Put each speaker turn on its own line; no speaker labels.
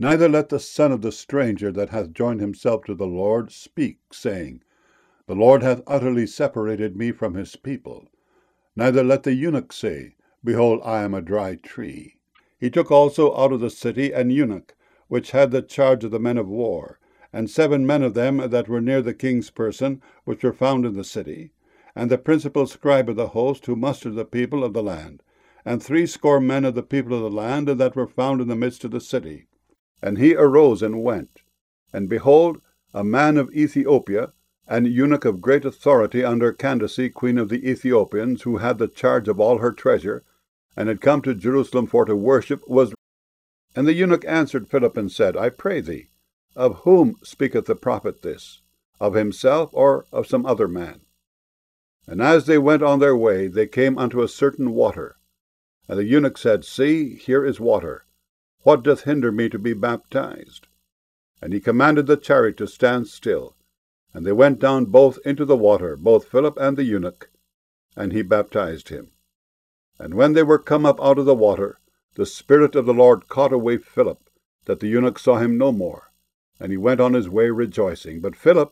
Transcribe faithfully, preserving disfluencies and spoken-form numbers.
Neither let the son of the stranger that hath joined himself to the Lord speak, saying, The Lord hath utterly separated me from his people. Neither let the eunuch say, Behold, I am a dry tree. He took also out of the city an eunuch, which had the charge of the men of war, and seven men of them that were near the king's person, which were found in the city, and the principal scribe of the host, who mustered the people of the land, and threescore men of the people of the land that were found in the midst of the city. And he arose and went. And behold, a man of Ethiopia, an eunuch of great authority under Candace, queen of the Ethiopians, who had the charge of all her treasure, and had come to Jerusalem for to worship, was. And the eunuch answered Philip and said, I pray thee, of whom speaketh the prophet this? Of himself, or of some other man? And as they went on their way, they came unto a certain water. And the eunuch said, See, here is water. What doth hinder me to be baptized? And he commanded the chariot to stand still. And they went down both into the water, both Philip and the eunuch, and he baptized him. And when they were come up out of the water, the Spirit of the Lord caught away Philip, that the eunuch saw him no more. And he went on his way rejoicing. But Philip